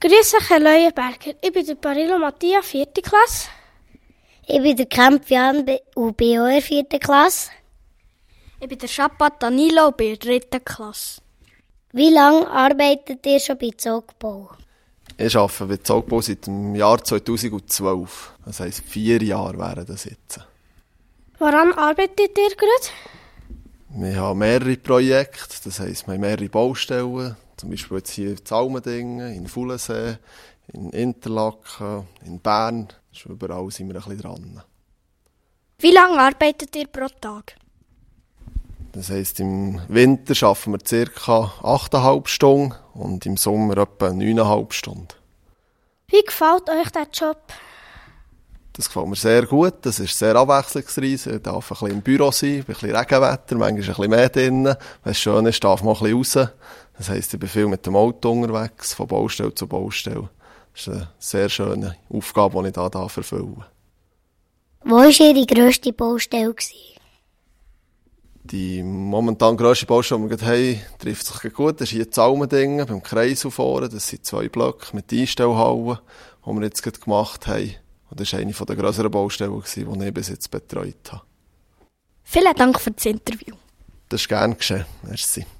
Grüß euch, Herr Leuenberger. Ich bin der Parillo Mattia, 4. Klasse. Ich bin der Kemp Jan und bin auch in der 4. Klasse. Ich bin der Schapat Danilo und bin in der 3. Klasse. Wie lange arbeitet ihr schon bei Zogbau? Ich arbeite bei Zogbau seit dem Jahr 2012. Das heisst, 4 Jahre wären das jetzt. Woran arbeitet ihr gerade? Wir haben mehrere Projekte, das heisst, wir haben mehrere Baustellen. Zum Beispiel jetzt hier in Zalmendingen, in Fulensee, in Interlaken, in Bern. Überall sind wir ein bisschen dran. Wie lange arbeitet ihr pro Tag? Das heisst, im Winter arbeiten wir ca. 8,5 Stunden und im Sommer etwa 9,5 Stunden. Wie gefällt euch der Job? Das gefällt mir sehr gut, das ist sehr abwechslungsreich. Ich darf ein bisschen im Büro sein, ein bisschen Regenwetter, manchmal ein bisschen mehr drinnen. Wenn es schön ist, darf man ein bisschen raus. Das heisst, ich bin viel mit dem Auto unterwegs, von Baustelle zu Baustelle. Das ist eine sehr schöne Aufgabe, die ich hier erfüllen darf. Wo war Ihre grösste Baustelle? Die momentan grösste Baustelle, die wir gerade haben, trifft sich gut. Das ist hier in Zalmendingen, beim Kreisel vorne. Das sind 2 Blöcke mit Einstellhallen, die wir jetzt gerade gemacht haben. Und das war eine der grösseren Baustellen, die ich bis jetzt betreut habe. Vielen Dank für das Interview. Das ist gern geschehen. Merci.